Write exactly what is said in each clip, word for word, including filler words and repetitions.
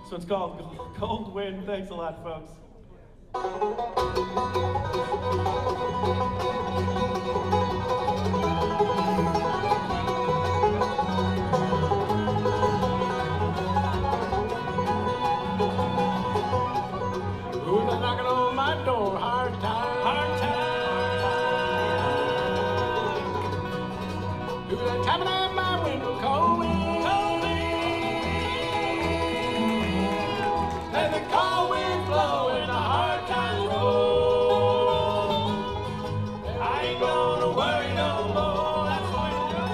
So it's called Cold Wind. Thanks a lot, folks. Who's that knocking on my door? Hard time. Hard time. Who's that tapping at my window? Cold wind. Cold wind. Let the cold wind blow and the hard times roll. I ain't gonna worry no more. That's what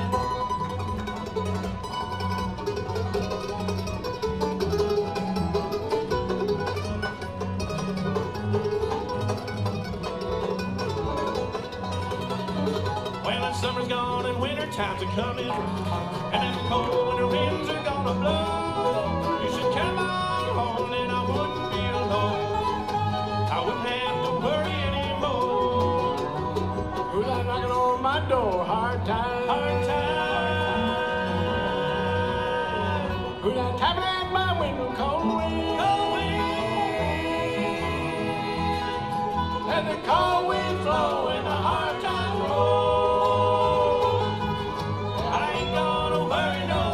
Well, the summer's gone and winter times are coming, and then the cold winter winds are gonna blow. You should come on home, then I wouldn't be alone. I wouldn't have to worry anymore. Who's that knocking on my door? Hard time. Hard time. Who's that tapping at my window? Cold wind. Cold wind. Let the cold wind blow and the hard times roll. I ain't gonna worry no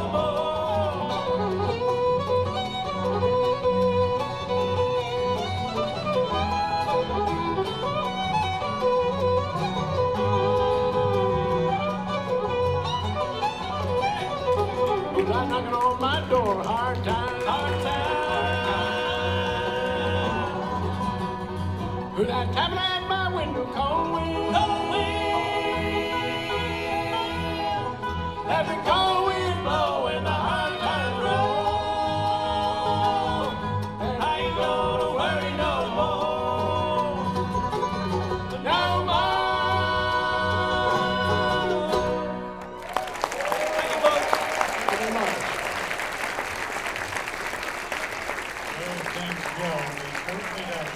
Who's that knocking on my door? Hard time. Hard time. Who's that tapping at my window? Cold wind. Cold wind. Let the cold wind blow and the hard times roll. I ain't gonna worry no more. No more. Thank you, folks. Thank you very much. Joe Sings Joe. They certainly does.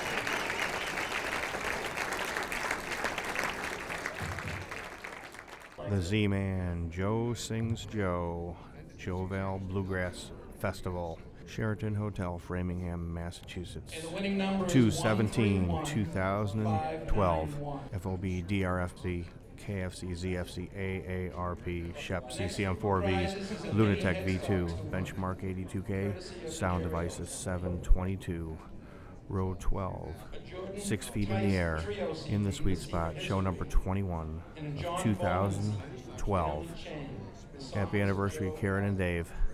The Z-Man, Joe Sings Joe, Joval Bluegrass Festival, Sheraton Hotel, Framingham, Massachusetts. two seventeen twenty twelve. F O B, D R F B, K F C, Z F C, A A R P, Shep, C C M four Vs, Lunatech V two, Benchmark eighty-two K, Sound Devices seven twenty-two, Row twelve, Six Feet in the Air, In the Sweet Spot, show number twenty-one of two thousand twelve. Happy anniversary, Karen and Dave.